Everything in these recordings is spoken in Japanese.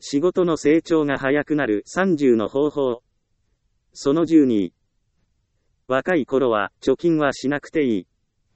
仕事の成長が早くなる30の方法。その12。若い頃は貯金はしなくていい。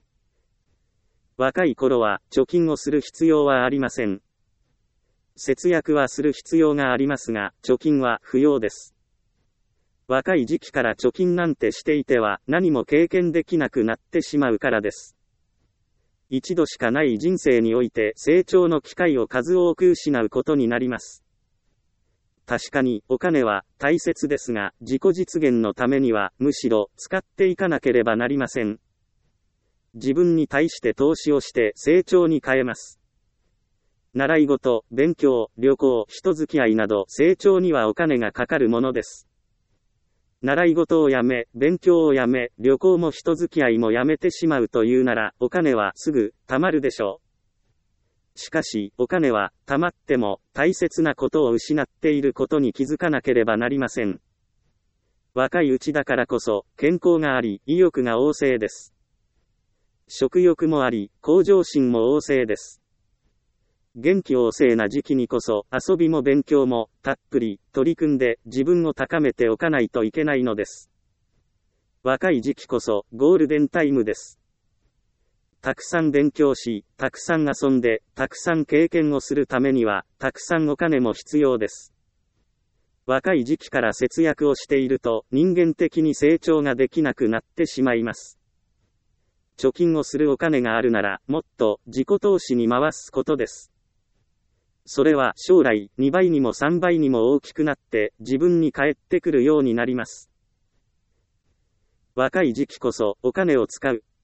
若い頃は貯金をする必要はありません。節約はする必要がありますが、貯金は不要です。若い時期から貯金なんてしていては何も経験できなくなってしまうからです。一度しかない人生において成長の機会を数多く失うことになります。確かにお金は大切ですが、自己実現のためにはむしろ使っていかなければなりません。自分に対して投資をして成長に変えます。習い事、勉強、旅行、人付き合いなど成長にはお金がかかるものです。習い事をやめ、勉強をやめ、旅行も人付き合いもやめてしまうというなら、お金はすぐ貯まるでしょう。しかし、お金は貯まっても大切なことを失っていることに気づかなければなりません。若いうちだからこそ、健康があり、意欲が旺盛です。食欲もあり、向上心も旺盛です。元気旺盛な時期にこそ、遊びも勉強も、たっぷり、取り組んで、自分を高めておかないといけないのです。若い時期こそ、ゴールデンタイムです。たくさん勉強し、たくさん遊んで、たくさん経験をするためには、たくさんお金も必要です。若い時期から節約をしていると、人間的に成長ができなくなってしまいます。貯金をするお金があるなら、もっと自己投資に回すことです。それは将来2倍にも3倍にも大きくなって自分に返ってくるようになります。若い時期こそお金を使う。